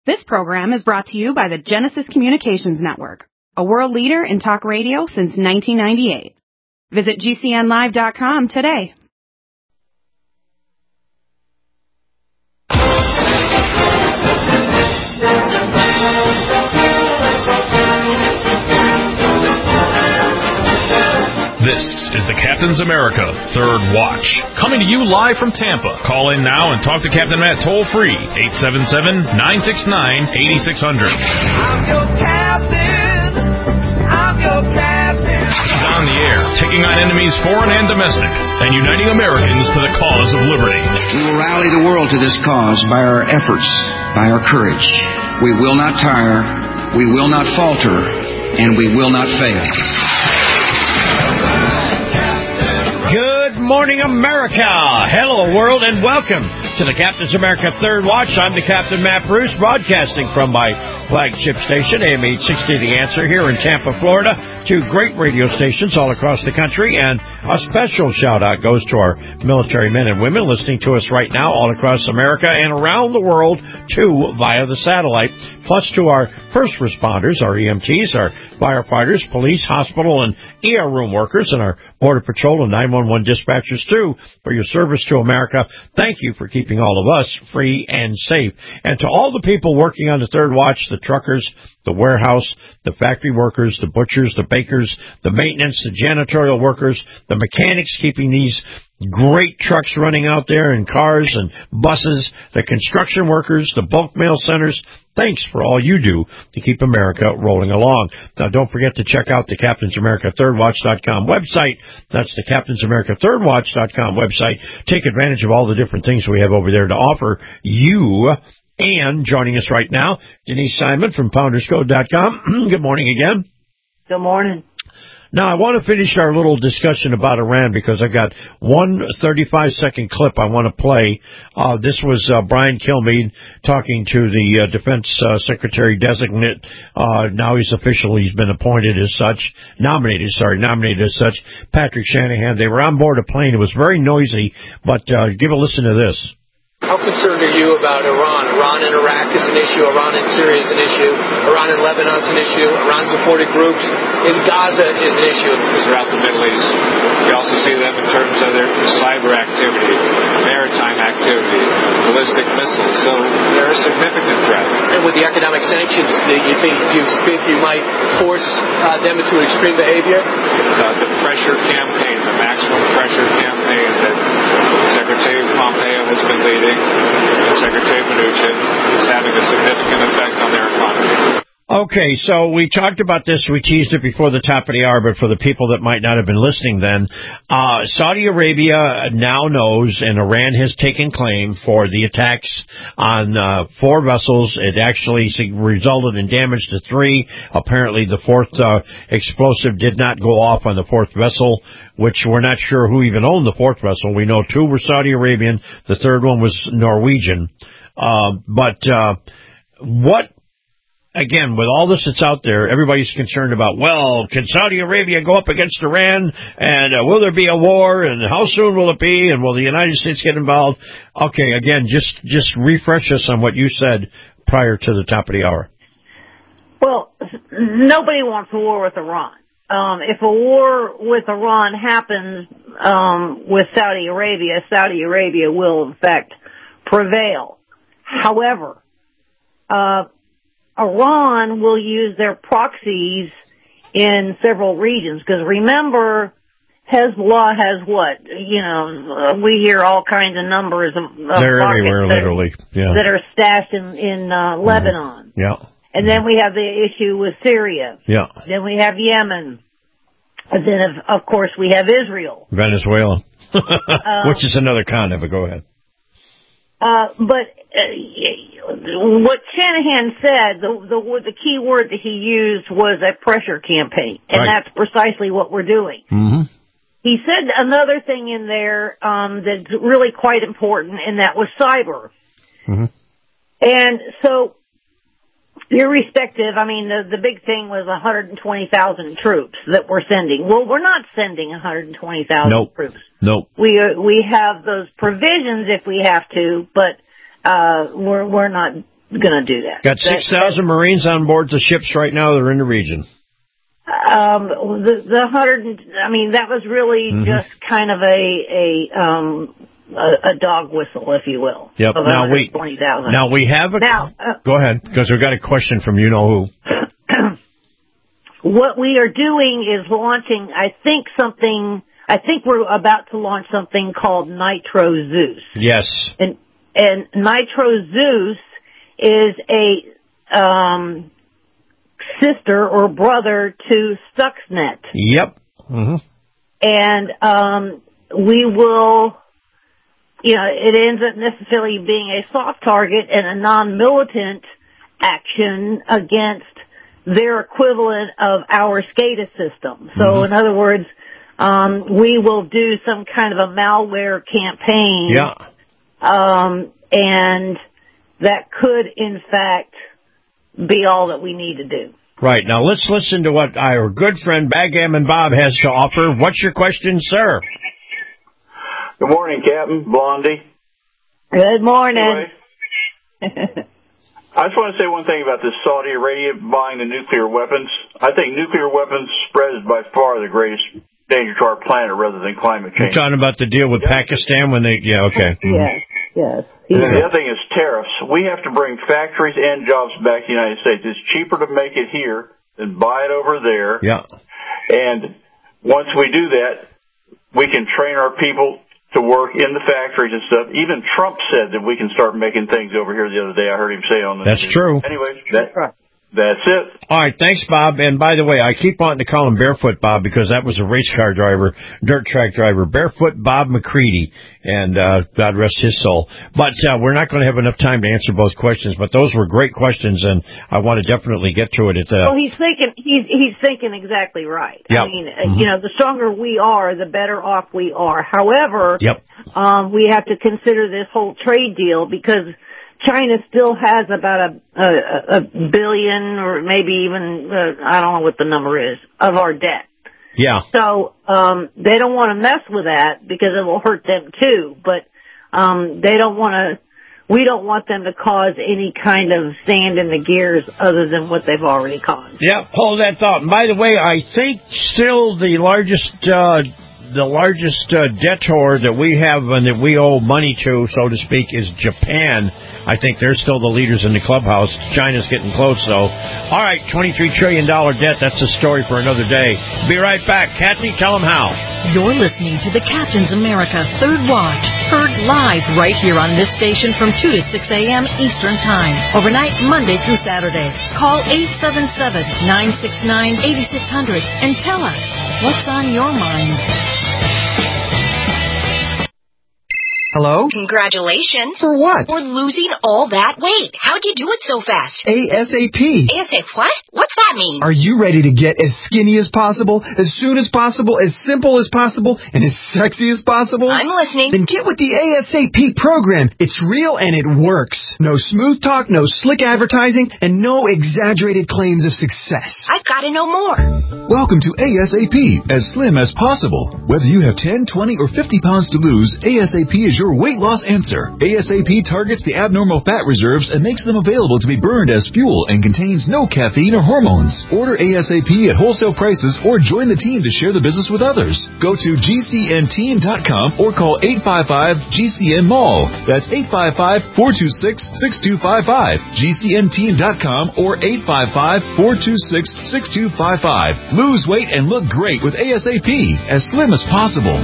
This program is brought to you by the Genesis Communications Network, a world leader in talk radio since 1998. Visit GCNlive.com today. This is the Captain's America Third Watch, coming to you live from Tampa. Call in now and talk to Captain Matt toll-free, 877-969-8600. I'm your captain. I'm your captain. He's on the air, taking on enemies foreign and domestic, and uniting Americans to the cause of liberty. We will rally the world to this cause by our efforts, by our courage. We will not tire, we will not falter, and we will not fail. Good morning, America. Hello, world, and welcome to the Captain's America Third Watch. I'm the Captain Matt Bruce, broadcasting from my flagship station, AM 860 The Answer, here in Tampa, Florida. Two great radio stations all across the country, and a special shout-out goes to our military men and women listening to us right now all across America and around the world, too, via the satellite, plus to our first responders, our EMTs, our firefighters, police, hospital, and ER room workers, and our Border Patrol and 911 dispatchers, too, for your service to America. Thank you for keeping all of us free and safe. And to all the people working on the Third Watch, the truckers, the warehouse, the factory workers, the butchers, the bakers, the maintenance, the janitorial workers, the mechanics keeping these great trucks running out there and cars and buses, the construction workers, the bulk mail centers. Thanks for all you do to keep America rolling along. Now, don't forget to check out the Captain's America ThirdWatch.com website. That's the Captain's America ThirdWatch.com website. Take advantage of all the different things we have over there to offer you. And joining us right now, Denise Simon from PoundersCode.com. Good morning again. Good morning. Now, I want to finish our little discussion about Iran because I've got one 35-second clip I want to play. This was Brian Kilmeade talking to the Defense Secretary designate. Now he's been appointed as such, nominated as such, Patrick Shanahan. They were on board a plane. It was very noisy, but give a listen to this. How concerned are you about Iran? Iran in Iraq is an issue. Iran in Syria is an issue. Iran in Lebanon is an issue. Iran-supported groups in Gaza is an issue. Throughout the Middle East, we also see them in terms of their cyber activity, maritime activity, ballistic missiles. So they're a significant threat. And with the economic sanctions, do you think you might force them into extreme behavior? The pressure campaign, the maximum pressure campaign that Secretary Pompeo has been leading, Secretary Mnuchin, is having a significant effect on their economy. Okay, so we talked about this. We teased it before the top of the hour, but for the people that might not have been listening then, Saudi Arabia now knows, and Iran has taken claim for the attacks on 4 vessels. It actually resulted in damage to 3. Apparently, the 4th explosive did not go off on the 4th vessel, which we're not sure who even owned the 4th vessel. We know 2 were Saudi Arabian. The 3rd one was Norwegian. Again, with all this that's out there, everybody's concerned about, well, can Saudi Arabia go up against Iran? And will there be a war? And how soon will it be? And will the United States get involved? Okay, again, just refresh us on what you said prior to the top of the hour. Well, nobody wants a war with Iran. If a war with Iran happens with Saudi Arabia will, in fact, prevail. However, Iran will use their proxies in several regions, because remember, Hezbollah has what? We hear all kinds of numbers of they're everywhere, literally, that are stashed in Lebanon. Yeah. And then we have the issue with Syria. Yeah. Then we have Yemen. And then, of course, we have Israel. Venezuela, which is another continent, but go ahead. But what Shanahan said, the key word that he used was a pressure campaign, and right. That's precisely what we're doing. Mm-hmm. He said another thing in there that's really quite important, and that was cyber. Mm-hmm. And so, irrespective, the big thing was 120,000 troops that we're sending. Well, we're not sending 120,000 troops. Nope. We have those provisions if we have to, but we're not going to do that. Got 6,000 Marines on board the ships right now. They're in the region. The 100. I mean, that was really just kind of a dog whistle, if you will. Yep. Now we have a. Go ahead, because we've got a question from you know who. What we are doing is launching. I think we're about to launch something called Nitro Zeus. Yes. And Nitro Zeus is a sister or brother to Stuxnet. Yep. Mm-hmm. And we will, it ends up necessarily being a soft target and a non-militant action against their equivalent of our SCADA system. So in other words, we will do some kind of a malware campaign. Yeah. And that could, in fact, be all that we need to do. Right. Now let's listen to what our good friend Backgammon Bob has to offer. What's your question, sir? Good morning, Captain Blondie. Good morning. Anyway, I just want to say one thing about this Saudi Arabia buying the nuclear weapons. I think nuclear weapons spread is by far the greatest danger to our planet rather than climate change. You're talking about the deal with Pakistan when they, okay. Yes. And then the other thing is tariffs. We have to bring factories and jobs back to the United States. It's cheaper to make it here than buy it over there. Yeah. And once we do that, we can train our people to work in the factories and stuff. Even Trump said that we can start making things over here the other day. I heard him say on the That's news. true. Anyway, that's it. All right, thanks, Bob. And by the way, I keep wanting to call him Barefoot Bob because that was a race car driver, dirt track driver, Barefoot Bob McCready, and God rest his soul. But we're not going to have enough time to answer both questions. But those were great questions, and I want to definitely get to it. Well, he's thinking exactly right. Yep. I mean, the stronger we are, the better off we are. However, we have to consider this whole trade deal because China still has about a billion or maybe even, I don't know what the number is, of our debt. Yeah. So, they don't want to mess with that because it will hurt them too, but, we don't want them to cause any kind of sand in the gears other than what they've already caused. Yeah, hold that thought. And by the way, I think still the largest debtor that we have and that we owe money to, so to speak, is Japan. I think they're still the leaders in the clubhouse. China's getting close, though. All right, $23 trillion debt. That's a story for another day. Be right back. Kathy, tell them how. You're listening to the Captain's America Third Watch, heard live right here on this station from 2 to 6 a.m. Eastern Time, overnight Monday through Saturday. Call 877-969-8600 and tell us what's on your mind. Hello? Congratulations. For what? For losing all that weight. How'd you do it so fast? ASAP. ASAP what? What's that mean? Are you ready to get as skinny as possible, as soon as possible, as simple as possible, and as sexy as possible? I'm listening. Then get with the ASAP program. It's real and it works. No smooth talk, no slick advertising, and no exaggerated claims of success. I've got to know more. Welcome to ASAP, as slim as possible. Whether you have 10, 20, or 50 pounds to lose, ASAP is your weight loss answer. ASAP targets the abnormal fat reserves and makes them available to be burned as fuel and contains no caffeine or hormones. Order ASAP at wholesale prices or join the team to share the business with others. Go to GCNteam.com or call 855-GCN-MALL. That's 855-426-6255. GCNteam.com or 855-426-6255. Lose weight and look great with ASAP, as slim as possible.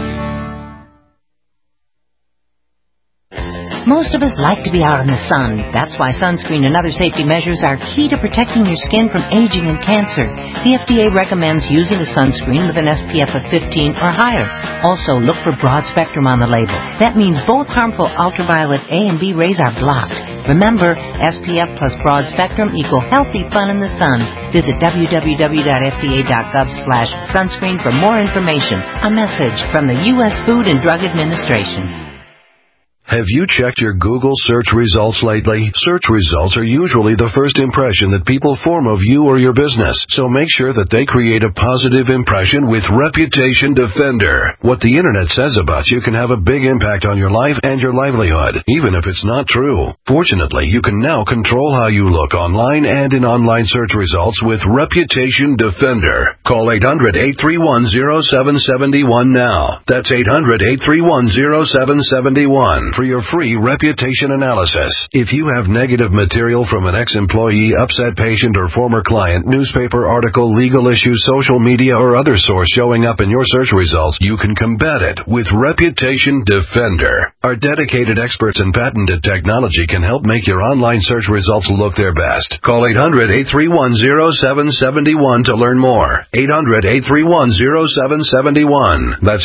Most of us like to be out in the sun. That's why sunscreen and other safety measures are key to protecting your skin from aging and cancer. The FDA recommends using a sunscreen with an SPF of 15 or higher. Also, look for broad spectrum on the label. That means both harmful ultraviolet A and B rays are blocked. Remember, SPF plus broad spectrum equal healthy fun in the sun. Visit www.fda.gov/sunscreen for more information. A message from the U.S. Food and Drug Administration. Have you checked your Google search results lately? Search results are usually the first impression that people form of you or your business, so make sure that they create a positive impression with Reputation Defender. What the internet says about you can have a big impact on your life and your livelihood, even if it's not true. Fortunately, you can now control how you look online and in online search results with Reputation Defender. Call 800-831-0771 now. That's 800-831-0771 for your free reputation analysis. If you have negative material from an ex-employee, upset patient, or former client, newspaper article, legal issue, social media, or other source showing up in your search results, you can combat it with Reputation Defender. Our dedicated experts in patented technology can help make your online search results look their best. Call 800-831-0771 to learn more. 800-831-0771. That's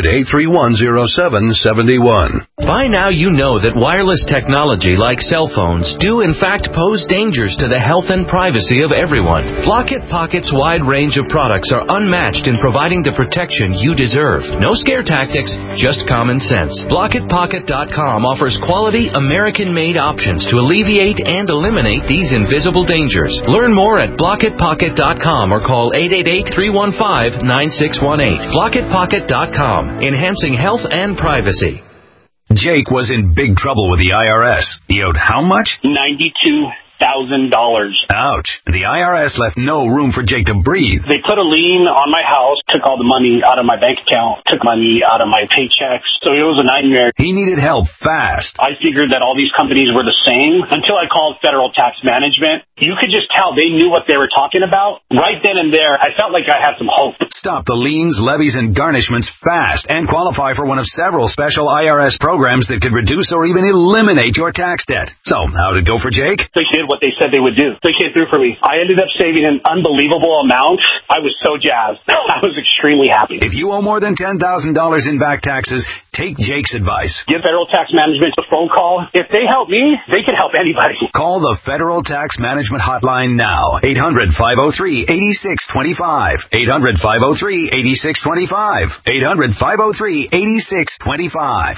800-831-0771. By now you know that wireless technology like cell phones do in fact pose dangers to the health and privacy of everyone. Blockit Pocket's wide range of products are unmatched in providing the protection you deserve. No scare tactics, just common sense. BlockitPocket.com offers quality American-made options to alleviate and eliminate these invisible dangers. Learn more at BlockitPocket.com or call 888-315-9618. BlockitPocket.com, enhancing health and privacy. Jake was in big trouble with the IRS. He owed how much? $92,000. Ouch. The IRS left no room for Jake to breathe. They put a lien on my house, took all the money out of my bank account, took money out of my paychecks, so it was a nightmare. He needed help fast. I figured that all these companies were the same until I called Federal Tax Management. You could just tell they knew what they were talking about. Right then and there, I felt like I had some hope. Stop the liens, levies, and garnishments fast and qualify for one of several special IRS programs that could reduce or even eliminate your tax debt. So, how'd it go for Jake? They did what they said they would do. They came through for me. I ended up saving an unbelievable amount. I was so jazzed. I was extremely happy. If you owe more than $10,000 in back taxes, take Jake's advice. Give Federal Tax Management a phone call. If they help me, they can help anybody. Call the Federal Tax Management hotline now. 800-503-8625. 800-503-8625. 800-503-8625.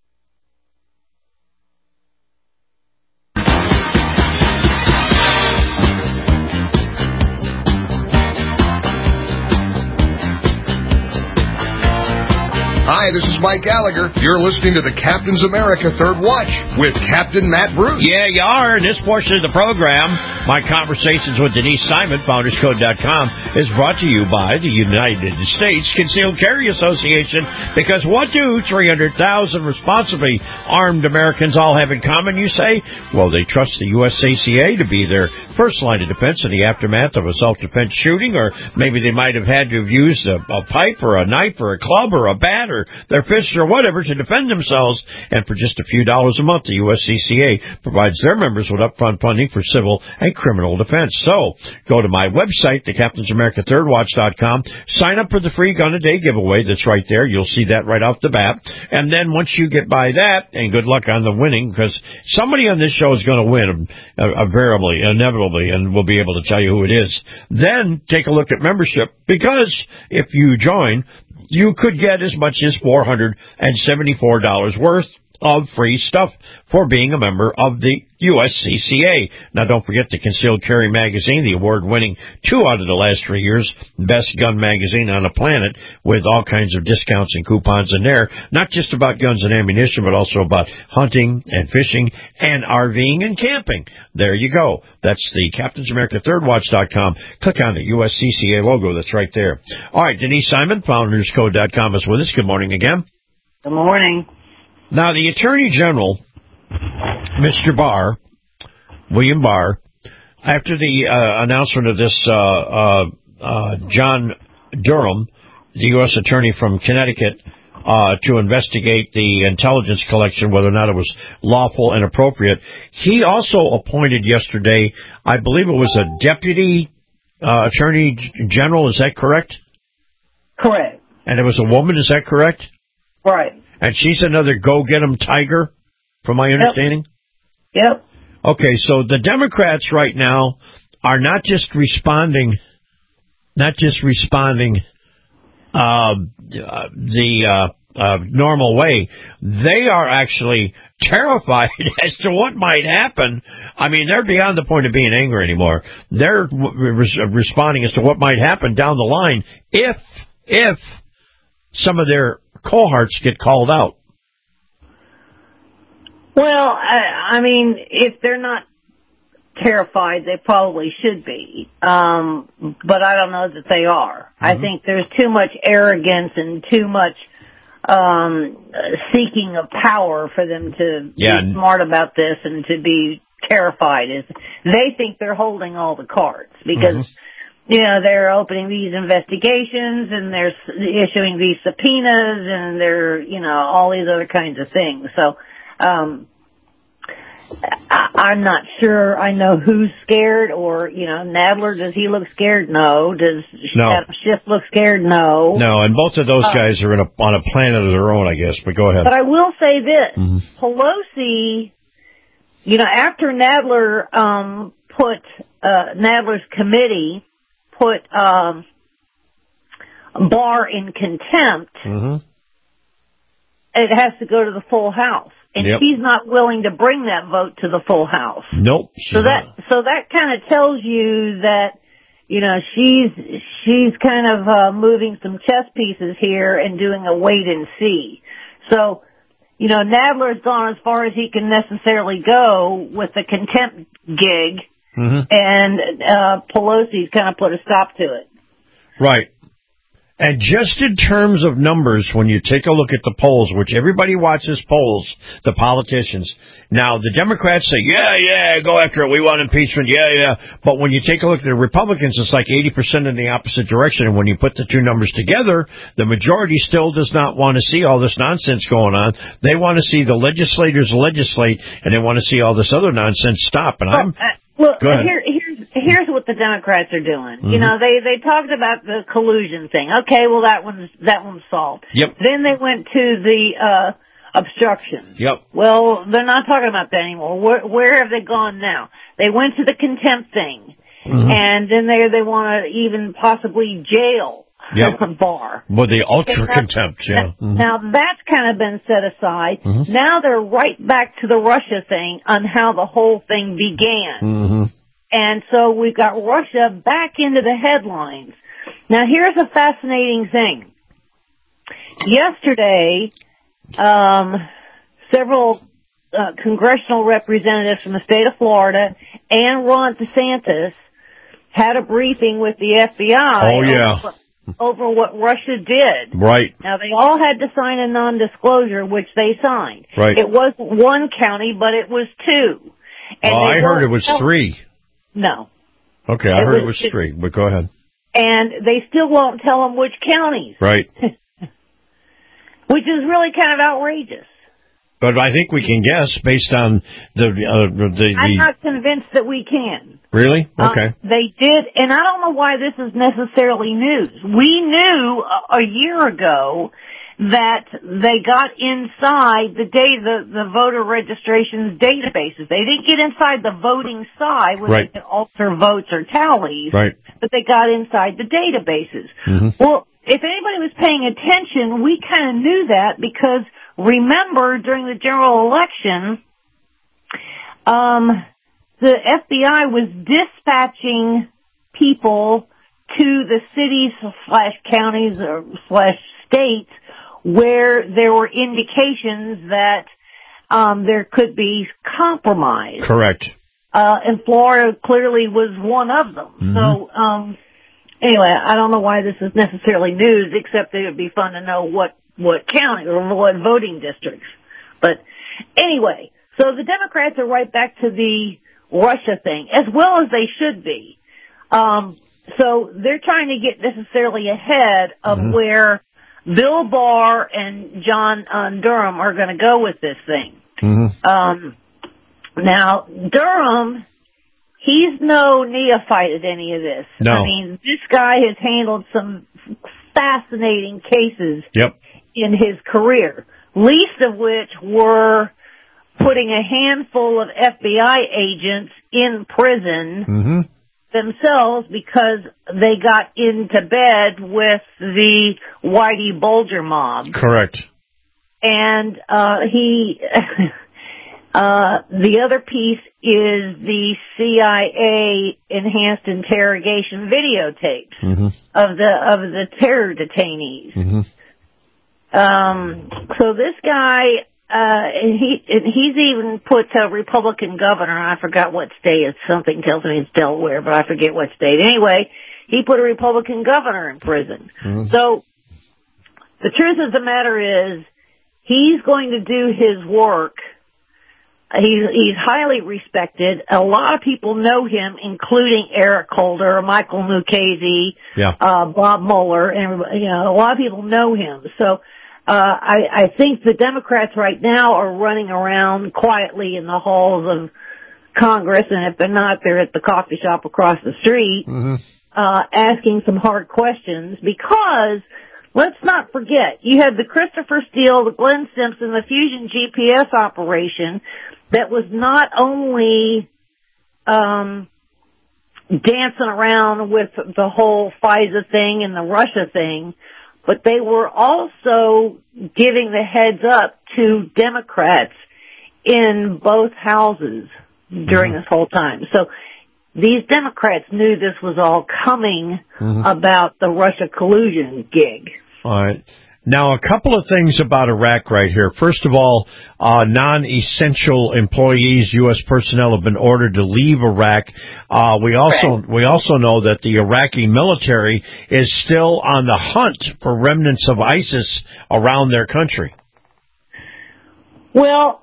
Hi, this is Mike Gallagher. You're listening to the Captain's America Third Watch with Captain Matt Bruce. Yeah, you are. In this portion of the program, my conversations with Denise Simon, FoundersCode.com, is brought to you by the United States Concealed Carry Association, because what do 300,000 responsibly armed Americans all have in common, you say? Well, they trust the USACA to be their first line of defense in the aftermath of a self-defense shooting, or maybe they might have had to have used a pipe or a knife or a club or a bat or their fists or whatever to defend themselves. And for just a few dollars a month, the USCCA provides their members with upfront funding for civil and criminal defense. So go to my website, thecaptainsamericathirdwatch.com, sign up for the free gun a day giveaway. That's right there. You'll see that right off the bat. And then once you get by that, and good luck on the winning, because somebody on this show is going to win invariably, inevitably, and we'll be able to tell you who it is. Then take a look at membership, because if you join, you could get as much as $474 worth of free stuff for being a member of the USCCA. Now, don't forget the Concealed Carry magazine, the award-winning 2 out of the last 3 years best gun magazine on the planet, with all kinds of discounts and coupons in there, not just about guns and ammunition, but also about hunting and fishing and RVing and camping. There you go. That's the CaptainsAmericaThirdWatch.com. Click on the USCCA logo. That's right there. All right, Denise Simon, FoundersCode.com, is with us. Good morning again. Good morning. Now, the Attorney General, Mr. Barr, William Barr, after the announcement of this, John Durham, the U.S. Attorney from Connecticut, to investigate the intelligence collection, whether or not it was lawful and appropriate, he also appointed yesterday, I believe it was a Deputy Attorney General, is that correct? Correct. And it was a woman, is that correct? Right. And she's another go-get-'em tiger, from my understanding? Yep. Okay, so the Democrats right now are not just responding, normal way. They are actually terrified as to what might happen. I mean, they're beyond the point of being angry anymore. They're responding as to what might happen down the line if some of their cohorts get called out. Well, I mean, if they're not terrified, they probably should be. But I don't know that they are. I think there's too much arrogance and too much seeking of power for them to be smart about this and to be terrified. They think they're holding all the cards because, you know, they're opening these investigations and they're issuing these subpoenas and they're, you know, all these other kinds of things. So, I'm not sure I know who's scared or, you know, Nadler, does he look scared? No. Does Adam Schiff look scared? No. No, and both of those guys are on a planet of their own, I guess, but go ahead. But I will say this. Pelosi, you know, after Nadler, Nadler's committee put, Barr in contempt, it has to go to the full House. And she's not willing to bring that vote to the full House. Nope. So that kind of tells you that, you know, she's kind of moving some chess pieces here and doing a wait and see. So, you know, Nadler's gone as far as he can necessarily go with the contempt gig, and Pelosi's kind of put a stop to it. Right. And just in terms of numbers, when you take a look at the polls, which everybody watches polls, the politicians. Now, the Democrats say, yeah, go after it. We want impeachment. Yeah. But when you take a look at the Republicans, it's like 80% in the opposite direction. And when you put the two numbers together, the majority still does not want to see all this nonsense going on. They want to see the legislators legislate, and they want to see all this other nonsense stop. And Look, here's what the Democrats are doing. You know, they talked about the collusion thing. Okay, well that one's solved. Yep. Then they went to the obstruction. Yep. Well, they're not talking about that anymore. Where have they gone now? They went to the contempt thing, and then they want to even possibly jail Barr. Well, the ultra contempt, Now that's kind of been set aside. Now they're right back to the Russia thing on how the whole thing began. And so we've got Russia back into the headlines. Now here's a fascinating thing. Yesterday, several congressional representatives from the state of Florida and Ron DeSantis had a briefing with the FBI over what Russia did. Right. Now, they all had to sign a non-disclosure, which they signed. Right. It wasn't one county, but it was two. And I heard it was three. No. Okay, I heard it was three, but go ahead. And they still won't tell them which counties. Right. Which is really kind of outrageous. But I think we can guess based on the I'm not convinced that we can. Really? Okay. They did, and I don't know why this is necessarily news. We knew a year ago that they got inside the voter registrations databases. They didn't get inside the voting side where they could alter votes or tallies, but they got inside the databases. Well, if anybody was paying attention, we kind of knew that because remember during the general election, the FBI was dispatching people to the cities / counties / states where there were indications that there could be compromise. Correct. And Florida clearly was one of them. So, anyway, I don't know why this is necessarily news, except that it would be fun to know what county or what voting districts. But anyway, so the Democrats are right back to the Russia thing, as well as they should be. So they're trying to get necessarily ahead of where Bill Barr and John Durham are going to go with this thing. Now, Durham, he's no neophyte at any of this. No. I mean, this guy has handled some fascinating cases in his career, least of which were putting a handful of FBI agents in prison themselves because they got into bed with the Whitey Bulger mob. Correct. And he, the other piece is the CIA enhanced interrogation videotapes of the terror detainees. So this guy, he's even put a Republican governor, I forgot what state, something tells me it's Delaware, but I forget what state. Anyway, he put a Republican governor in prison. So the truth of the matter is, he's going to do his work. He's highly respected. A lot of people know him, including Eric Holder, Michael Mukasey, Bob Mueller, and a lot of people know him. So I think the Democrats right now are running around quietly in the halls of Congress, and if they're not, they're at the coffee shop across the street, asking some hard questions, because let's not forget, you had the Christopher Steele, the Glenn Simpson, the Fusion GPS operation that was not only dancing around with the whole FISA thing and the Russia thing, but they were also giving the heads up to Democrats in both houses during this whole time. So these Democrats knew this was all coming about the Russia collusion gig. All right. Now, a couple of things about Iraq right here. First of all, non-essential employees, U.S. personnel, have been ordered to leave Iraq. We also know that the Iraqi military is still on the hunt for remnants of ISIS around their country. Well,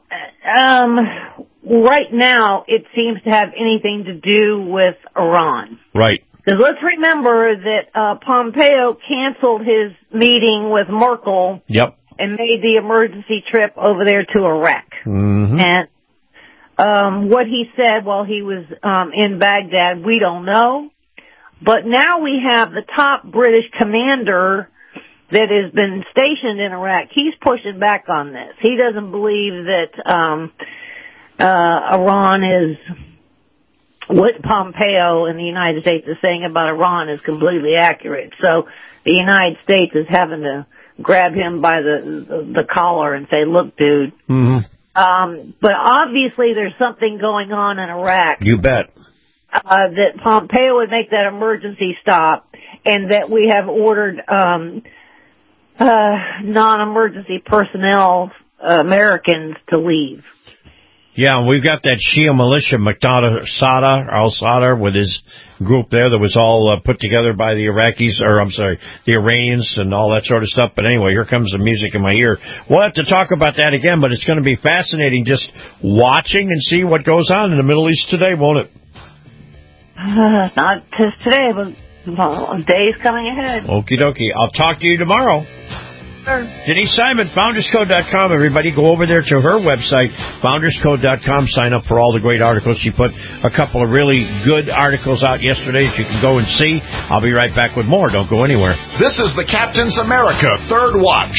right now, it seems to have anything to do with Iran. Right. Because let's remember that Pompeo canceled his meeting with Merkel and made the emergency trip over there to Iraq. And what he said while he was in Baghdad, we don't know. But now we have the top British commander that has been stationed in Iraq. He's pushing back on this. He doesn't believe that Iran is... what Pompeo and the United States is saying about Iran is completely accurate. So the United States is having to grab him by the collar and say, look, dude. But obviously there's something going on in Iraq. You bet. That Pompeo would make that emergency stop, and that we have ordered non-emergency personnel, Americans, to leave. Yeah, we've got that Shia militia, al-Sadr, with his group there that was all put together by the Iraqis, the Iranians and all that sort of stuff. But anyway, here comes the music in my ear. We'll have to talk about that again, but it's going to be fascinating just watching and see what goes on in the Middle East today, won't it? Not just today, but days coming ahead. Okie dokie. I'll talk to you tomorrow. Denise Simon, FoundersCode.com. Everybody go over there to her website, FoundersCode.com. Sign up for all the great articles. She put a couple of really good articles out yesterday that you can go and see. I'll be right back with more. Don't go anywhere. This is the Captain's America Third Watch.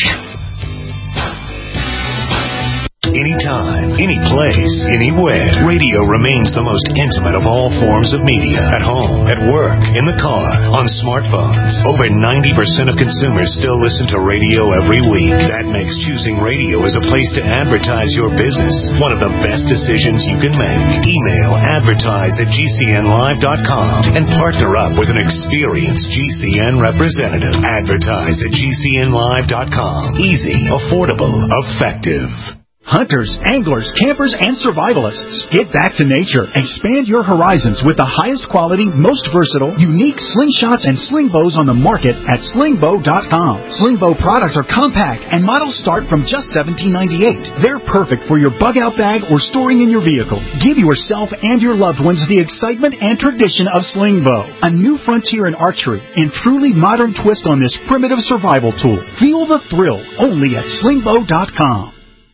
Anytime, any place, anywhere. Radio remains the most intimate of all forms of media. At home, at work, in the car, on smartphones. Over 90% of consumers still listen to radio every week. That makes choosing radio as a place to advertise your business one of the best decisions you can make. Email advertise@gcnlive.com and partner up with an experienced GCN representative. Advertise@gcnlive.com. Easy, affordable, effective. Hunters, anglers, campers, and survivalists. Get back to nature. Expand your horizons with the highest quality, most versatile, unique slingshots and sling bows on the market at slingbow.com. Slingbow products are compact and models start from just $17.98. They're perfect for your bug-out bag or storing in your vehicle. Give yourself and your loved ones the excitement and tradition of Slingbow. A new frontier in archery and truly modern twist on this primitive survival tool. Feel the thrill only at slingbow.com.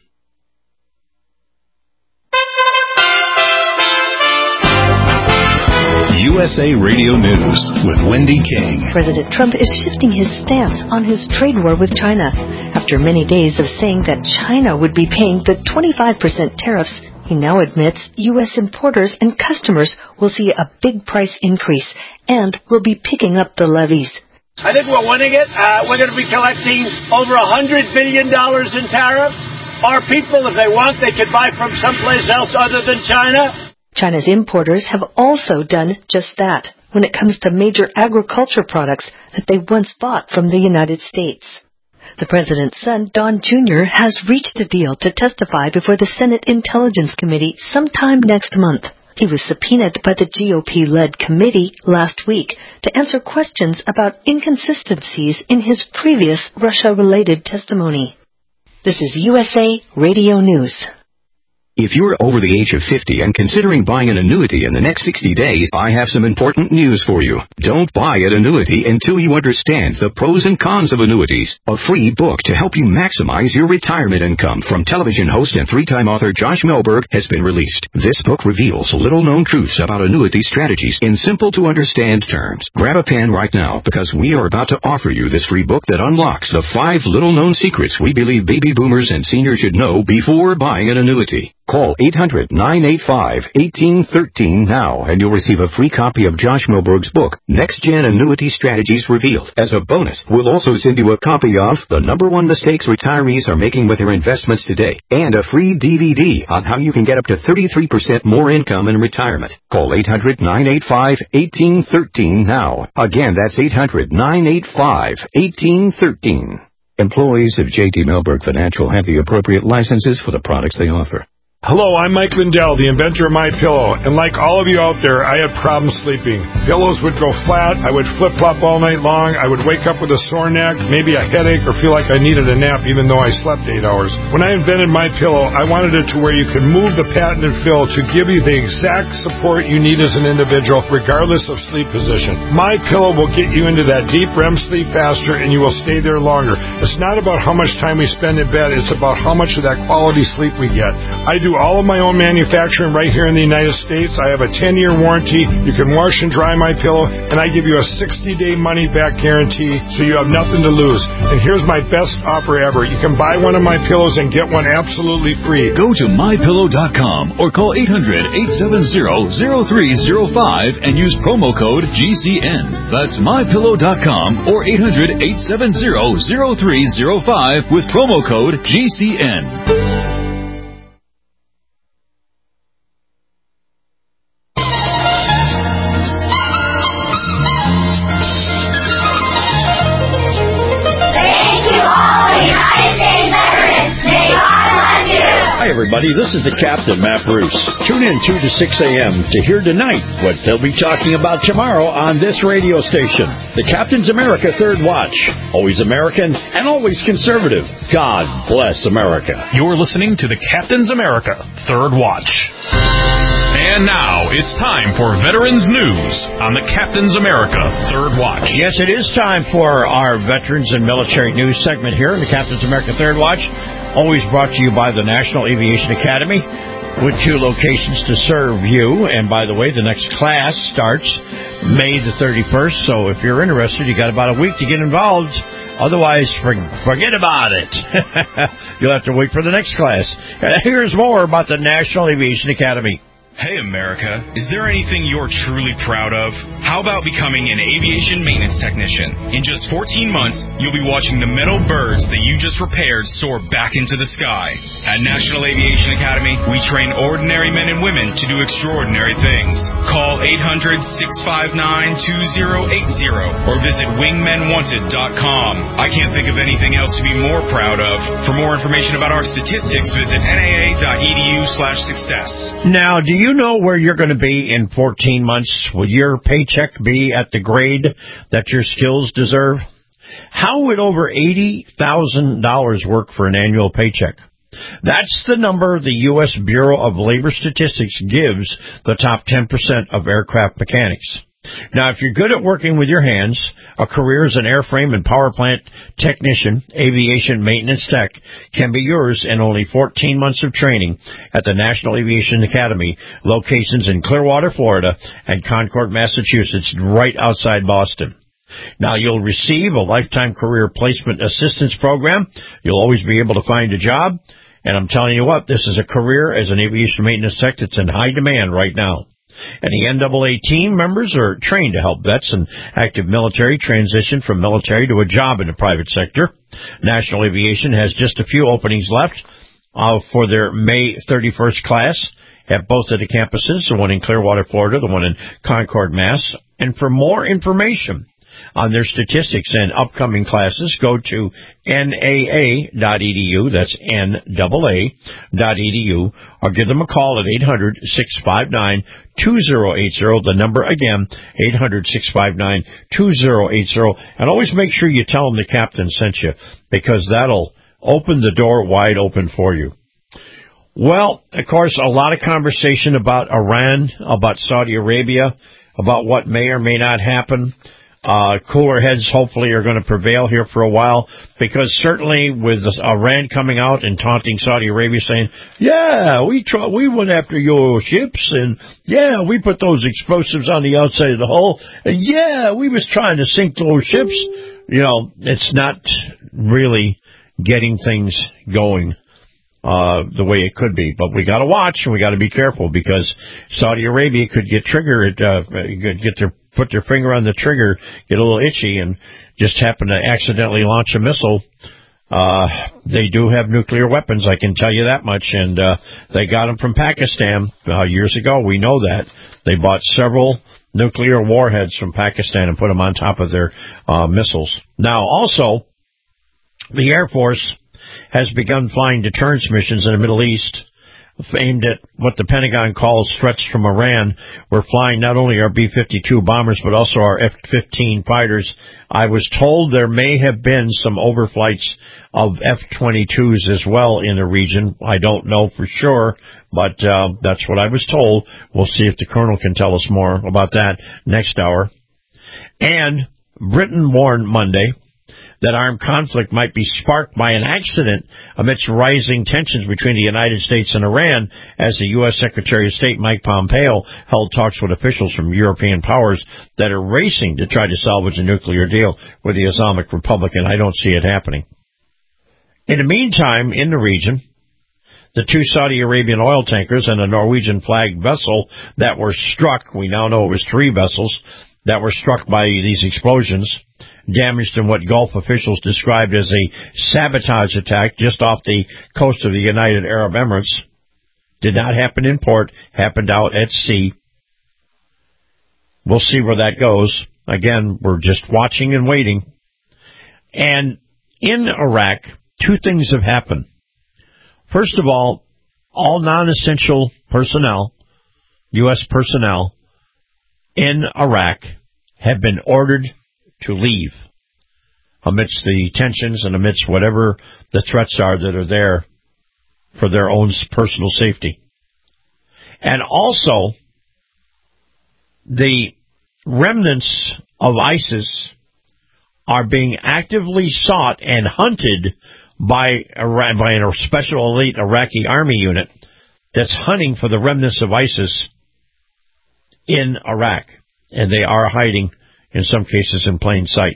USA Radio News with Wendy King. President Trump is shifting his stance on his trade war with China. After many days of saying that China would be paying the 25% tariffs, he now admits U.S. importers and customers will see a big price increase and will be picking up the levies. I think we're winning it. We're going to be collecting over $100 billion in tariffs. Our people, if they want, they can buy from someplace else other than China. China's importers have also done just that when it comes to major agriculture products that they once bought from the United States. The president's son, Don Jr., has reached a deal to testify before the Senate Intelligence Committee sometime next month. He was subpoenaed by the GOP-led committee last week to answer questions about inconsistencies in his previous Russia-related testimony. This is USA Radio News. If you're over the age of 50 and considering buying an annuity in the next 60 days, I have some important news for you. Don't buy an annuity until you understand the pros and cons of annuities. A free book to help you maximize your retirement income from television host and three-time author Josh Melberg has been released. This book reveals little-known truths about annuity strategies in simple-to-understand terms. Grab a pen right now because we are about to offer you this free book that unlocks the 5 little-known secrets we believe baby boomers and seniors should know before buying an annuity. Call 800-985-1813 now, and you'll receive a free copy of Josh Melberg's book, Next Gen Annuity Strategies Revealed. As a bonus, we'll also send you a copy of The #1 Mistakes Retirees Are Making with Their Investments Today, and a free DVD on how you can get up to 33% more income in retirement. Call 800-985-1813 now. Again, that's 800-985-1813. Employees of J.D. Melberg Financial have the appropriate licenses for the products they offer. Hello, I'm Mike Lindell, the inventor of MyPillow, and like all of you out there, I had problems sleeping. Pillows would go flat, I would flip-flop all night long, I would wake up with a sore neck, maybe a headache, or feel like I needed a nap even though I slept 8 hours. When I invented MyPillow, I wanted it to where you could move the patented fill to give you the exact support you need as an individual, regardless of sleep position. MyPillow will get you into that deep REM sleep faster, and you will stay there longer. It's not about how much time we spend in bed, it's about how much of that quality sleep we get. I do all of my own manufacturing right here in the United States. I have a 10-year warranty. You can wash and dry my pillow, and I give you a 60-day money-back guarantee, so you have nothing to lose. And here's my best offer ever. You can buy one of my pillows and get one absolutely free. Go to MyPillow.com or call 800-870-0305 and use promo code GCN. That's MyPillow.com or 800-870-0305 with promo code GCN. Hi, everybody. This is the Captain, Matt Bruce. Tune in 2 to 6 a.m. to hear tonight what they'll be talking about tomorrow on this radio station. The Captain's America Third Watch. Always American and always conservative. God bless America. You're listening to the Captain's America Third Watch. And now it's time for Veterans News on the Captain's America Third Watch. Yes, it is time for our Veterans and Military News segment here in the Captain's America Third Watch. Always brought to you by the National Aviation Academy with 2 locations to serve you. And by the way, the next class starts May the 31st. So if you're interested, you got about a week to get involved. Otherwise, forget about it. You'll have to wait for the next class. Here's more about the National Aviation Academy. Hey, America, is there anything you're truly proud of? How about becoming an aviation maintenance technician? In just 14 months, you'll be watching the metal birds that you just repaired soar back into the sky. At National Aviation Academy, we train ordinary men and women to do extraordinary things. Call 800-659-2080 or visit wingmenwanted.com. I can't think of anything else to be more proud of. For more information about our statistics, visit naa.edu/success. Now, do you know where you're going to be in 14 months? Will your paycheck be at the grade that your skills deserve? How would over $80,000 work for an annual paycheck? That's the number the U.S. Bureau of Labor Statistics gives the top 10% of aircraft mechanics. Now, if you're good at working with your hands, a career as an airframe and power plant technician, aviation maintenance tech, can be yours in only 14 months of training at the National Aviation Academy, locations in Clearwater, Florida, and Concord, Massachusetts, right outside Boston. Now, you'll receive a lifetime career placement assistance program. You'll always be able to find a job. And I'm telling you what, this is a career as an aviation maintenance tech that's in high demand right now. And the NAA team members are trained to help vets and active military transition from military to a job in the private sector. National Aviation has just a few openings left for their May 31st class at both of the campuses, the one in Clearwater, Florida, the one in Concord, Mass. And for more information on their statistics and upcoming classes, go to naa.edu, that's NAA.edu, or give them a call at 800-659-2080. The number again, 800-659-2080. And always make sure you tell them the captain sent you, because that'll open the door wide open for you. Well, of course, a lot of conversation about Iran, about Saudi Arabia, about what may or may not happen. Cooler heads hopefully are going to prevail here for a while, because certainly with Iran coming out and taunting Saudi Arabia saying, yeah, we went after your ships, and yeah, we put those explosives on the outside of the hull, and yeah, we was trying to sink those ships. You know, it's not really getting things going the way it could be. But we got to watch, and we got to be careful, because Saudi Arabia could get triggered, put their finger on the trigger, get a little itchy, and just happen to accidentally launch a missile. They do have nuclear weapons, I can tell you that much, and they got them from Pakistan years ago. We know that. They bought several nuclear warheads from Pakistan and put them on top of their missiles. Now, also, the Air Force has begun flying deterrence missions in the Middle East aimed at what the Pentagon calls threats from Iran. We're flying not only our B-52 bombers, but also our F-15 fighters. I was told there may have been some overflights of F-22s as well in the region. I don't know for sure, but that's what I was told. We'll see if the colonel can tell us more about that next hour. And Britain warned Monday that armed conflict might be sparked by an accident amidst rising tensions between the United States and Iran, as the U.S. Secretary of State Mike Pompeo held talks with officials from European powers that are racing to try to salvage a nuclear deal with the Islamic Republic, and I don't see it happening. In the meantime, in the region, the two Saudi Arabian oil tankers and a Norwegian-flagged vessel that were struck, we now know it was 3 vessels, that were struck by these explosions, damaged in what Gulf officials described as a sabotage attack just off the coast of the United Arab Emirates. Did not happen in port, happened out at sea. We'll see where that goes. Again, we're just watching and waiting. And in Iraq, 2 things have happened. First of all non-essential personnel, U.S. personnel in Iraq, have been ordered to leave amidst the tensions and amidst whatever the threats are that are there for their own personal safety. And also, the remnants of ISIS are being actively sought and hunted by a special elite Iraqi army unit that's hunting for the remnants of ISIS in Iraq. And they are hiding, in some cases, in plain sight.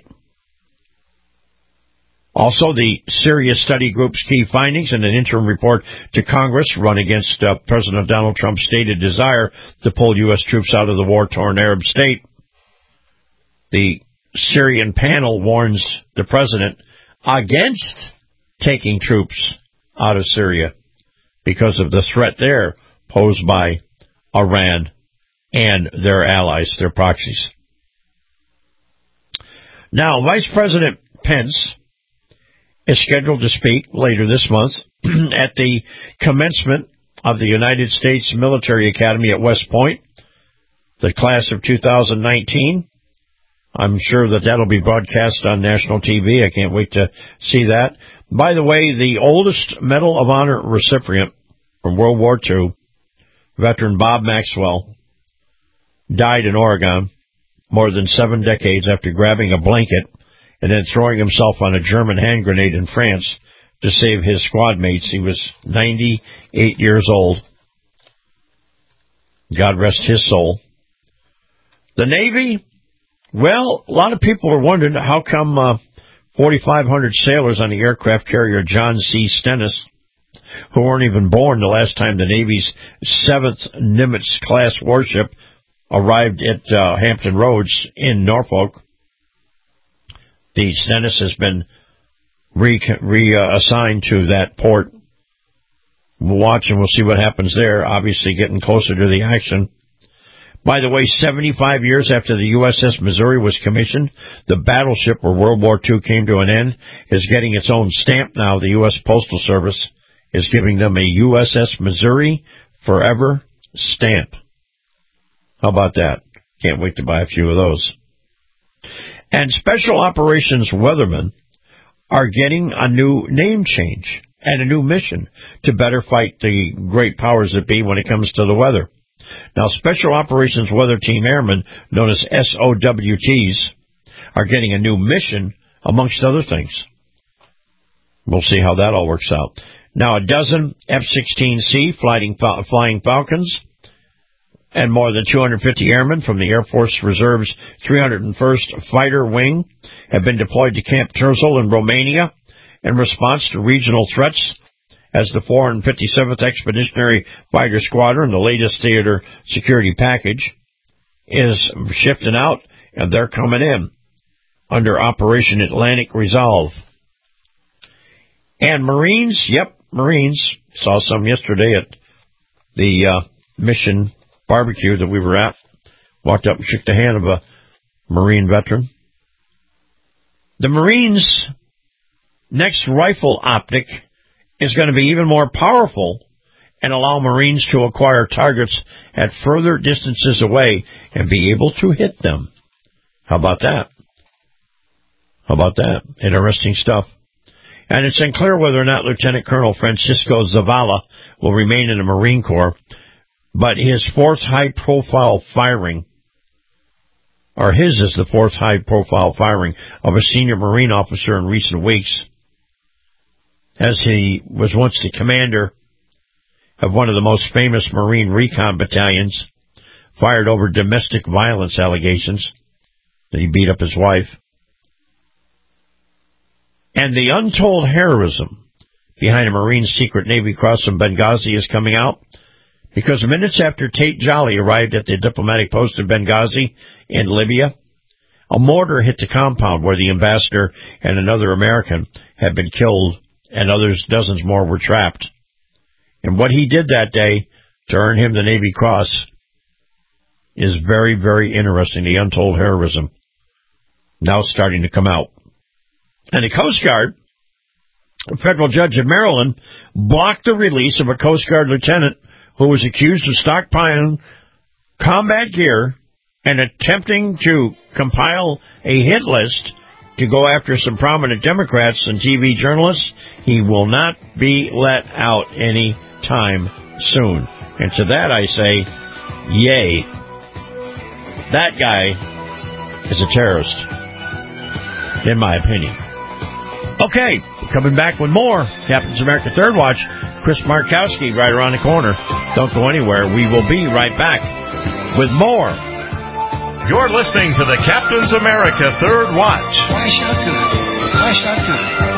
Also, the Syria Study Group's key findings in an interim report to Congress run against President Donald Trump's stated desire to pull U.S. troops out of the war-torn Arab state. The Syrian panel warns the president against taking troops out of Syria because of the threat there posed by Iran and their allies, their proxies. Now, Vice President Pence is scheduled to speak later this month at the commencement of the United States Military Academy at West Point, the class of 2019. I'm sure that that'll be broadcast on national TV. I can't wait to see that. By the way, the oldest Medal of Honor recipient from World War II, veteran Bob Maxwell, died in Oregon more than 7 decades after grabbing a blanket and then throwing himself on a German hand grenade in France to save his squad mates. He was 98 years old. God rest his soul. The Navy, well, a lot of people are wondering how come 4,500 sailors on the aircraft carrier John C. Stennis who weren't even born the last time the Navy's 7th Nimitz-class warship arrived at Hampton Roads in Norfolk. The Stennis has been reassigned to that port. We'll watch and we'll see what happens there, obviously getting closer to the action. By the way, 75 years after the USS Missouri was commissioned, the battleship where World War II came to an end is getting its own stamp now. The U.S. Postal Service is giving them a USS Missouri Forever stamp. How about that? Can't wait to buy a few of those. And Special Operations Weathermen are getting a new name change and a new mission to better fight the great powers that be when it comes to the weather. Now, Special Operations Weather Team Airmen, known as SOWTs, are getting a new mission, amongst other things. We'll see how that all works out. Now, a dozen F-16C flying Falcons and more than 250 airmen from the Air Force Reserve's 301st Fighter Wing have been deployed to Camp Terzal in Romania in response to regional threats as the 457th Expeditionary Fighter Squadron, the latest theater security package, is shifting out, and they're coming in under Operation Atlantic Resolve. And Marines, Marines, saw some yesterday at the mission barbecue that we were at. Walked up and shook the hand of a Marine veteran. The Marines' next rifle optic is going to be even more powerful and allow Marines to acquire targets at further distances away and be able to hit them. How about that? How about that? Interesting stuff. And it's unclear whether or not Lieutenant Colonel Francisco Zavala will remain in the Marine Corps, but his fourth high-profile firing, or his is the fourth high-profile firing of a senior Marine officer in recent weeks, as he was once the commander of one of the most famous Marine recon battalions, fired over domestic violence allegations that he beat up his wife. And the untold heroism behind a Marine's secret Navy cross in Benghazi is coming out, because minutes after Tate Jolly arrived at the diplomatic post in Benghazi in Libya, a mortar hit the compound where the ambassador and another American had been killed, and dozens more were trapped. And what he did that day to earn him the Navy Cross is very, very interesting. The untold heroism now starting to come out. And the Coast Guard, a federal judge in Maryland, blocked the release of a Coast Guard lieutenant who was accused of stockpiling combat gear and attempting to compile a hit list to go after some prominent Democrats and TV journalists. He will not be let out any time soon. And to that I say, yay. That guy is a terrorist, in my opinion. Okay, coming back with more Captain's America Third Watch. Chris Markowski right around the corner. Don't go anywhere. We will be right back with more. You're listening to the Captain's America Third Watch. Why shotgun?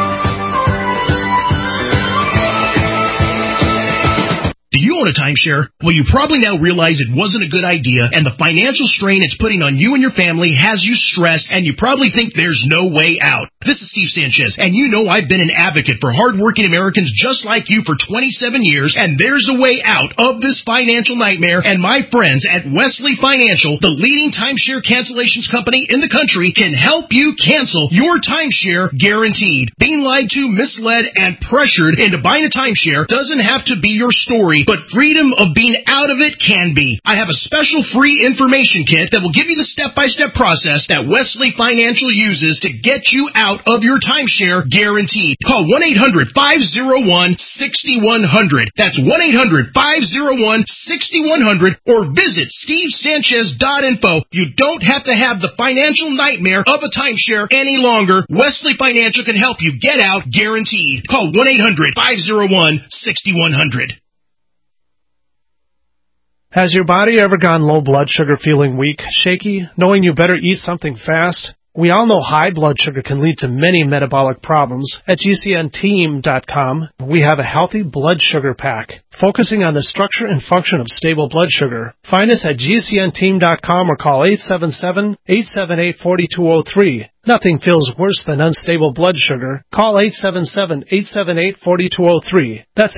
Do you own a timeshare? Well, you probably now realize it wasn't a good idea, and the financial strain it's putting on you and your family has you stressed, and you probably think there's no way out. This is Steve Sanchez, and you know I've been an advocate for hardworking Americans just like you for 27 years, and there's a way out of this financial nightmare, and my friends at Wesley Financial, the leading timeshare cancellations company in the country, can help you cancel your timeshare guaranteed. Being lied to, misled, and pressured into buying a timeshare doesn't have to be your story, but freedom of being out of it can be. I have a special free information kit that will give you the step-by-step process that Wesley Financial uses to get you out of your timeshare guaranteed. Call 1-800-501-6100. That's 1-800-501-6100, or visit stevesanchez.info. You don't have to have the financial nightmare of a timeshare any longer. Wesley Financial can help you get out guaranteed. Call 1-800-501-6100. Has your body ever gone low blood sugar, feeling weak, shaky, knowing you better eat something fast? We all know high blood sugar can lead to many metabolic problems. At GCNteam.com, we have a healthy blood sugar pack, focusing on the structure and function of stable blood sugar. Find us at GCNteam.com or call 877-878-4203. Nothing feels worse than unstable blood sugar. Call 877-878-4203. That's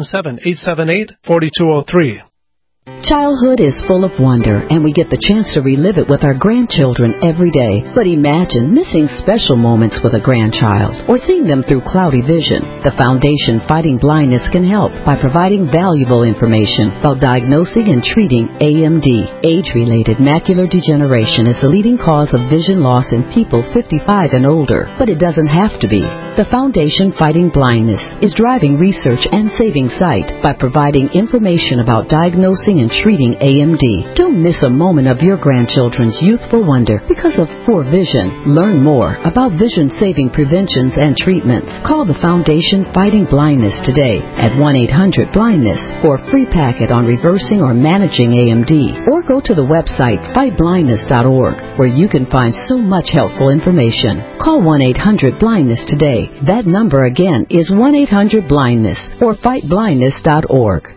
877-878-4203. Childhood is full of wonder, and we get the chance to relive it with our grandchildren every day. But imagine missing special moments with a grandchild or seeing them through cloudy vision. The Foundation Fighting Blindness can help by providing valuable information about diagnosing and treating AMD. Age-related macular degeneration is the leading cause of vision loss in people 55 and older, but it doesn't have to be. The Foundation Fighting Blindness is driving research and saving sight by providing information about diagnosing and treating AMD. Don't miss a moment of your grandchildren's youthful wonder because of poor vision. Learn more about vision-saving preventions and treatments. Call the Foundation Fighting Blindness today at 1-800-BLINDNESS for a free packet on reversing or managing AMD. Or go to the website fightblindness.org where you can find so much helpful information. Call 1-800-BLINDNESS today. That number again is 1-800-BLINDNESS or fightblindness.org.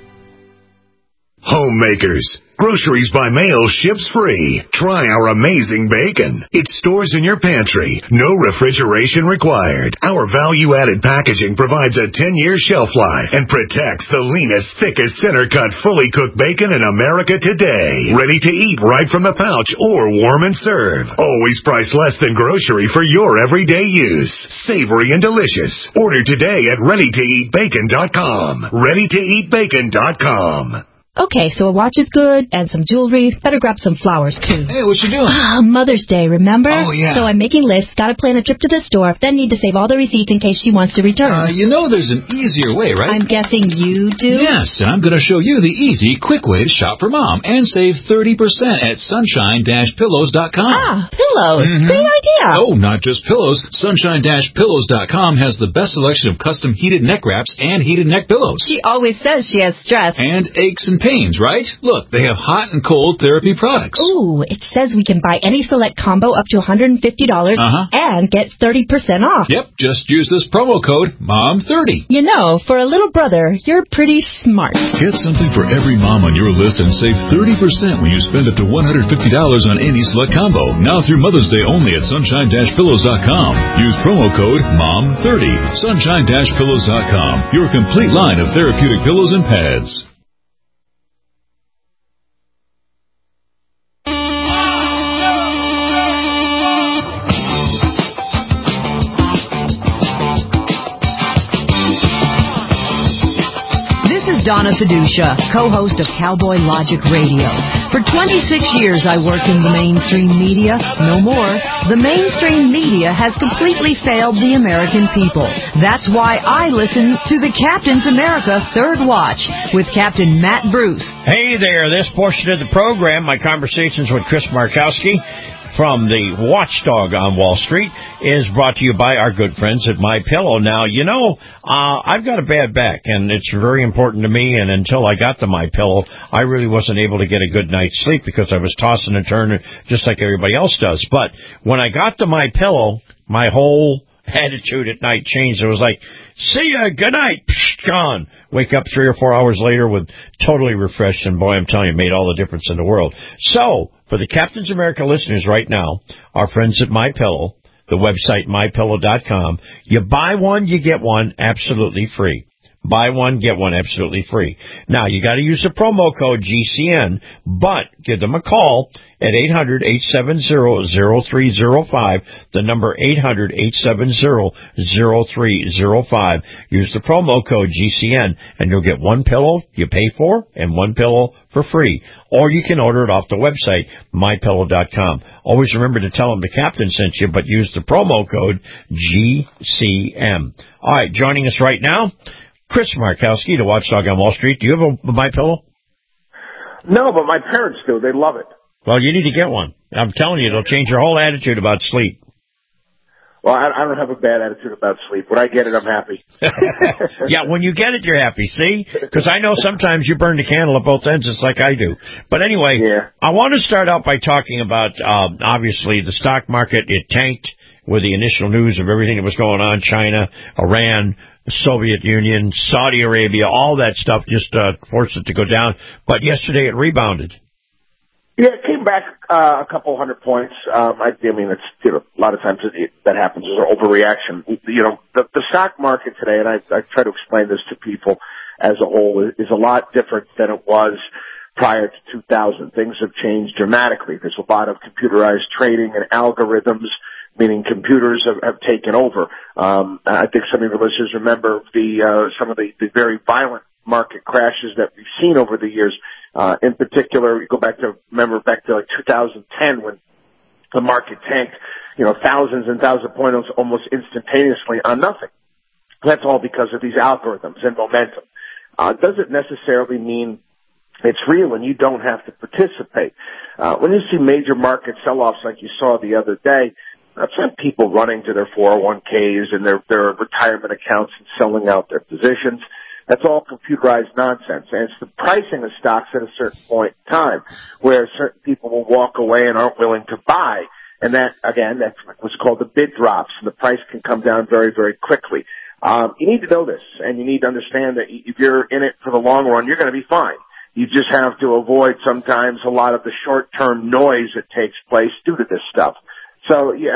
Homemakers. Groceries by mail ships free. Try our amazing bacon. It stores in your pantry. No refrigeration required. Our value-added packaging provides a 10-year shelf life and protects the leanest, thickest, center-cut, fully cooked bacon in America today. Ready to eat right from the pouch or warm and serve. Always priced less than grocery for your everyday use. Savory and delicious. Order today at ReadyToEatBacon.com. ReadyToEatBacon.com. Okay, so a watch is good, and some jewelry. Better grab some flowers, too. Hey, what you doing? Mother's Day, remember? Oh, yeah. So I'm making lists, gotta plan a trip to the store, then need to save all the receipts in case she wants to return. You know there's an easier way, right? I'm guessing you do? Yes, and I'm going to show you the easy, quick way to shop for Mom and save 30% at sunshine-pillows.com. Pillows. Great idea. Oh, not just pillows. Sunshine-pillows.com has the best selection of custom heated neck wraps and heated neck pillows. She always says she has stress. And aches and pains, right? Look, they have hot and cold therapy products. Ooh, it says we can buy any select combo up to $150 and get 30% off. Yep, just use this promo code MOM30. You know, for a little brother, you're pretty smart. Get something for every mom on your list and save 30% when you spend up to $150 on any select combo. Now through Mother's Day only at sunshine-pillows.com. Use promo code MOM30. Sunshine-pillows.com. Your complete line of therapeutic pillows and pads. Donna Fiducia, co-host of Cowboy Logic Radio. For 26 years I worked in the mainstream media. No more. The mainstream media has completely failed the American people. That's why I listen to the Captain's America Third Watch with Captain Matt Bruce. Hey there, this portion of the program, my conversations with Chris Markowski from the Watchdog on Wall Street, is brought to you by our good friends at MyPillow. Now, you know, I've got a bad back, and it's very important to me, and until I got the MyPillow, I really wasn't able to get a good night's sleep because I was tossing and turning just like everybody else does. But when I got the MyPillow, my whole attitude at night changed. It was like, see ya, good night, psh, gone. Wake up 3 or 4 hours later with totally refreshed, and boy, I'm telling you, it made all the difference in the world. So, for the Captain's America listeners right now, our friends at MyPillow, the website MyPillow.com, you buy one, you get one absolutely free. Buy one, get one absolutely free. Now, you got to use the promo code GCN, but give them a call at 800-870-0305, the number 800-870-0305. Use the promo code GCN, and you'll get one pillow you pay for and one pillow for free. Or you can order it off the website, MyPillow.com. Always remember to tell them the captain sent you, but use the promo code GCN. All right, joining us right now, Chris Markowski, the Watchdog on Wall Street. Do you have a MyPillow? No, but my parents do. They love it. Well, you need to get one. I'm telling you, it'll change your whole attitude about sleep. Well, I don't have a bad attitude about sleep. When I get it, I'm happy. Yeah, when you get it, you're happy. See? Because I know sometimes you burn the candle at both ends, just like I do. But anyway, I want to start out by talking about, obviously, the stock market. It tanked with the initial news of everything that was going on, China, Iran, the Soviet Union, Saudi Arabia, all that stuff just forced it to go down. But yesterday it rebounded. Yeah, it came back a couple 100 points. I mean, it's a lot of times that happens. There's an overreaction. The stock market today, and I try to explain this to people as a whole, is a lot different than it was prior to 2000. Things have changed dramatically. There's a lot of computerized trading and algorithms, meaning computers have taken over. I think some of the listeners remember some of the very violent market crashes that we've seen over the years. In particular, you go back to like 2010 when the market tanked, thousands and thousands of points almost instantaneously on nothing. That's all because of these algorithms and momentum. Doesn't necessarily mean it's real and you don't have to participate. When you see major market sell-offs like you saw the other day, that's not people running to their 401ks and their retirement accounts and selling out their positions. That's all computerized nonsense. And it's the pricing of stocks at a certain point in time where certain people will walk away and aren't willing to buy. And that, again, that's what's called the bid drops. And the price can come down very, very quickly. You need to know this, and you need to understand that if you're in it for the long run, you're going to be fine. You just have to avoid sometimes a lot of the short-term noise that takes place due to this stuff. So, yeah,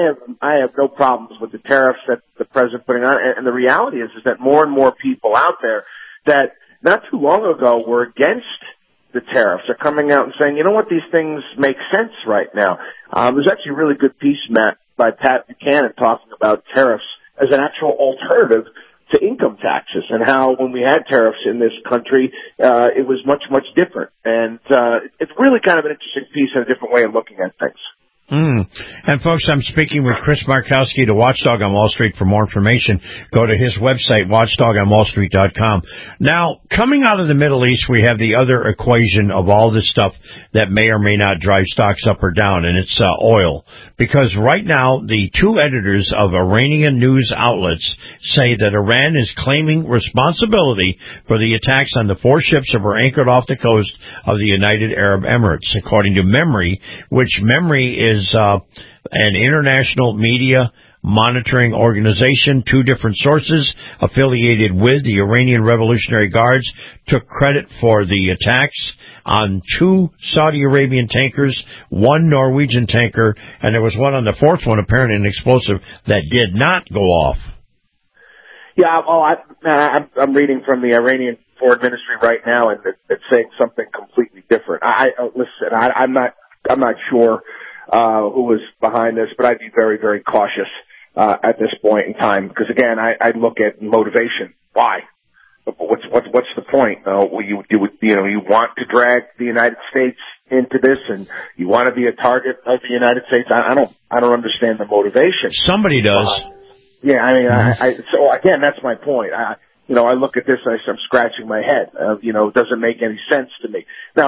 I have no problems with the tariffs that the president putting on. And the reality is that more and more people out there that not too long ago were against the tariffs are coming out and saying, you know what, these things make sense right now. There's actually a really good piece, Matt, by Pat Buchanan talking about tariffs as an actual alternative to income taxes and how when we had tariffs in this country, it was much, much different. And it's really kind of an interesting piece and a different way of looking at things. And folks, I'm speaking with Chris Markowski, the Watchdog on Wall Street. For more information, go to his website, watchdogonwallstreet.com. Now, coming out of the Middle East, we have the other equation of all this stuff that may or may not drive stocks up or down, and it's oil. Because right now, the two editors of Iranian news outlets say that Iran is claiming responsibility for the attacks on the 4 ships that were anchored off the coast of the United Arab Emirates, according to MEMRI, which MEMRI is an international media monitoring organization. 2 different sources affiliated with the Iranian Revolutionary Guards took credit for the attacks on 2 Saudi Arabian tankers, 1 Norwegian tanker, and there was one on the 4th one, apparently an explosive that did not go off. Yeah, I'm reading from the Iranian Foreign Ministry right now, and it's saying something completely different. I'm not sure who was behind this, but I'd be very, very cautious at this point in time because, again, I'd look at motivation. Why? What's the point? You want to drag the United States into this, and you want to be a target of the United States. I don't understand the motivation. Somebody does. Yeah, I mean, so again, that's my point. I look at this and I'm scratching my head. It doesn't make any sense to me. Now,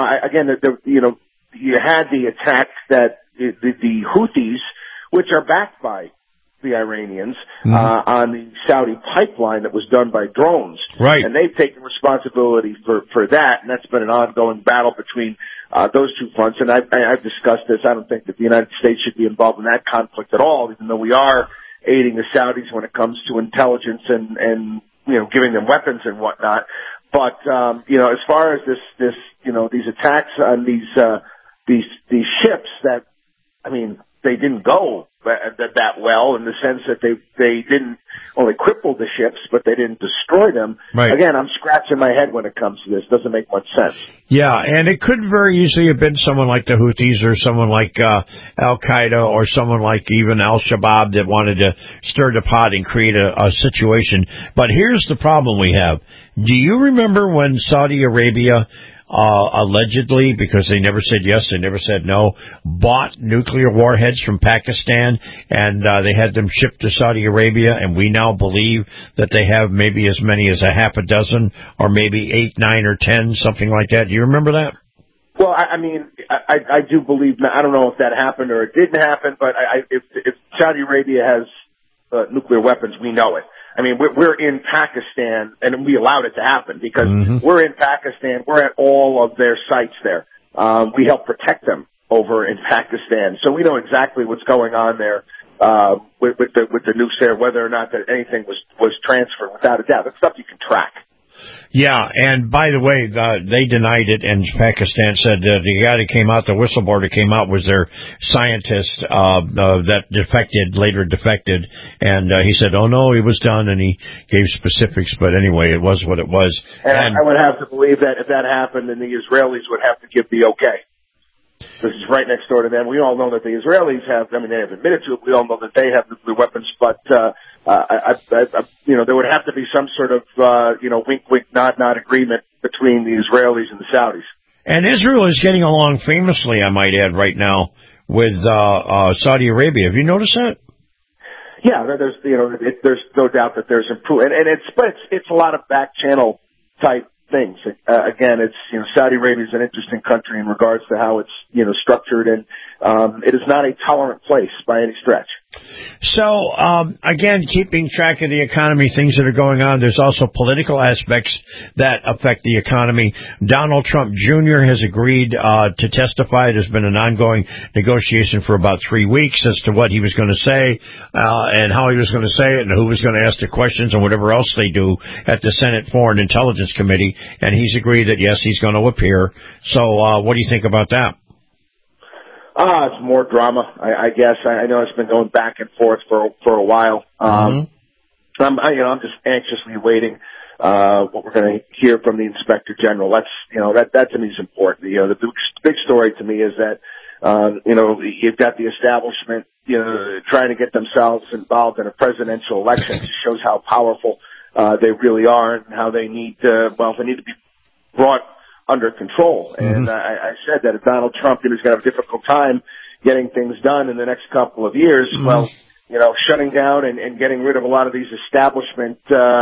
you had the attack that the Houthis, which are backed by the Iranians, on the Saudi pipeline that was done by drones. Right. And they've taken responsibility for that, and that's been an ongoing battle between those two fronts. And I've discussed this. I don't think that the United States should be involved in that conflict at all, even though we are aiding the Saudis when it comes to intelligence and giving them weapons and whatnot. But, as far as these attacks on these ships that, they didn't go that well in the sense that they didn't only cripple the ships, but they didn't destroy them. Right. Again, I'm scratching my head when it comes to this. Doesn't make much sense. Yeah, and it could very easily have been someone like the Houthis or someone like Al-Qaeda or someone like even Al-Shabaab that wanted to stir the pot and create a situation. But here's the problem we have. Do you remember when Saudi Arabia allegedly, because they never said yes, they never said no, bought nuclear warheads from Pakistan, and they had them shipped to Saudi Arabia, and we now believe that they have maybe as many as a half a dozen, or maybe 8, 9, or 10, something like that. Do you remember that? Well, I do believe, I don't know if that happened or it didn't happen, but if Saudi Arabia has nuclear weapons, we know it. I mean, we're in Pakistan, and we allowed it to happen because we're in Pakistan. We're at all of their sites there. We help protect them over in Pakistan, so we know exactly what's going on there with the nukes there, whether or not that anything was transferred. Without a doubt, that's stuff you can track. Yeah, and by the way, they denied it, and Pakistan said the guy that came out, the whistleblower that came out, was their scientist that later defected, and he said, oh no, he was done, and he gave specifics, but anyway, it was what it was. And I would have to believe that if that happened, then the Israelis would have to give the okay. This is right next door to them. We all know that the Israelis have, I mean, they have admitted to it. We all know that they have nuclear weapons, but, there would have to be some sort of, wink, wink, nod, nod agreement between the Israelis and the Saudis. And Israel is getting along famously, I might add, right now with, Saudi Arabia. Have you noticed that? Yeah, there's no doubt that there's improvement. And it's a lot of back channel type things. Again, it's, Saudi Arabia is an interesting country in regards to how it's, structured, and it is not a tolerant place by any stretch. So, again, keeping track of the economy, things that are going on, there's also political aspects that affect the economy. Donald Trump Jr. has agreed to testify. There's been an ongoing negotiation for about 3 weeks as to what he was going to say and how he was going to say it and who was going to ask the questions and whatever else they do at the Senate Foreign Intelligence Committee. And he's agreed that, yes, he's going to appear. So what do you think about that? It's more drama, I guess. I know it's been going back and forth for a while. I'm just anxiously waiting what we're going to hear from the Inspector General. That to me is important. The big story to me is that you've got the establishment trying to get themselves involved in a presidential election. It shows how powerful they really are and how they need to be brought under control. And I said that if Donald Trump is going to have a difficult time getting things done in the next couple of years, shutting down and getting rid of a lot of these establishment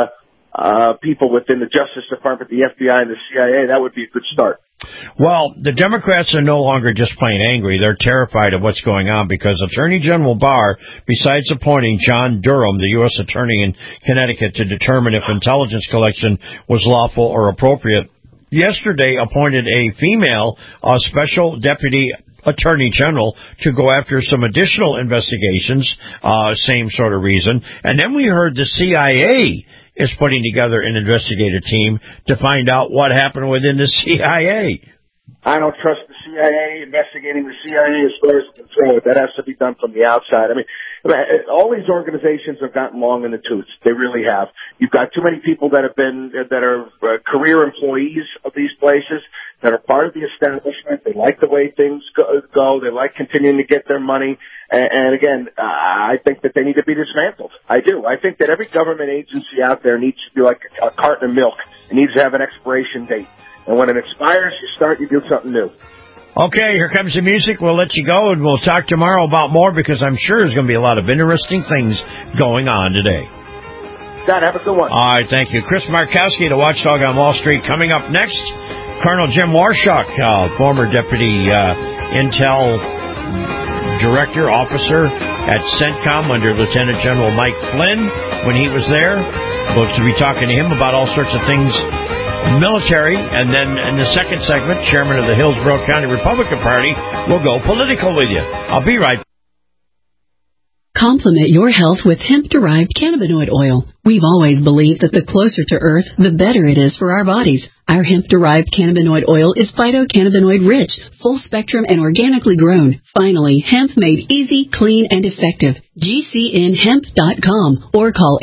people within the Justice Department, the FBI, and the CIA, that would be a good start. Well, the Democrats are no longer just plain angry. They're terrified of what's going on because Attorney General Barr, besides appointing John Durham, the U.S. Attorney in Connecticut, to determine if intelligence collection was lawful or appropriate, yesterday appointed a female special deputy attorney general to go after some additional investigations, same sort of reason. And then we heard the CIA is putting together an investigative team to find out what happened within the CIA. I don't trust the CIA investigating the CIA as far as control it. That has to be done from the outside. I mean, all these organizations have gotten long in the tooth. They really have. You've got too many people that are career employees of these places that are part of the establishment. They like the way things go. They like continuing to get their money. And again, I think that they need to be dismantled. I do. I think that every government agency out there needs to be like a carton of milk. It needs to have an expiration date. And when it expires, you do something new. Okay, here comes the music. We'll let you go, and we'll talk tomorrow about more because I'm sure there's going to be a lot of interesting things going on today. God, have a good one. All right, thank you. Chris Markowski, the watchdog on Wall Street. Coming up next, Colonel Jim Warshak, former deputy intel director, officer at CENTCOM under Lieutenant General Mike Flynn when he was there. We'll be talking to him about all sorts of things military, and then in the second segment, chairman of the Hillsborough County Republican Party will go political with you. I'll be right back. Complement your health with hemp-derived cannabinoid oil. We've always believed that the closer to Earth, the better it is for our bodies. Our hemp-derived cannabinoid oil is phytocannabinoid-rich, full-spectrum, and organically grown. Finally, hemp made easy, clean, and effective. GCNhemp.com or call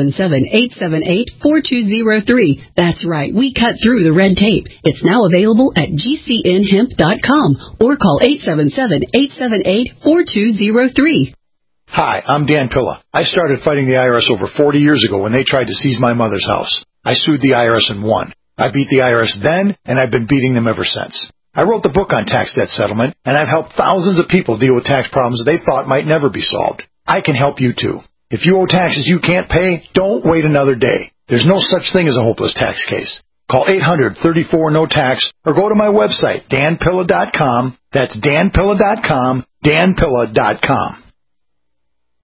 877-878-4203. That's right, we cut through the red tape. It's now available at GCNhemp.com or call 877-878-4203. Hi, I'm Dan Pilla. I started fighting the IRS over 40 years ago when they tried to seize my mother's house. I sued the IRS and won. I beat the IRS then, and I've been beating them ever since. I wrote the book on tax debt settlement, and I've helped thousands of people deal with tax problems they thought might never be solved. I can help you too. If you owe taxes you can't pay, don't wait another day. There's no such thing as a hopeless tax case. Call 800-34-NO-TAX or go to my website, danpilla.com. That's danpilla.com, danpilla.com.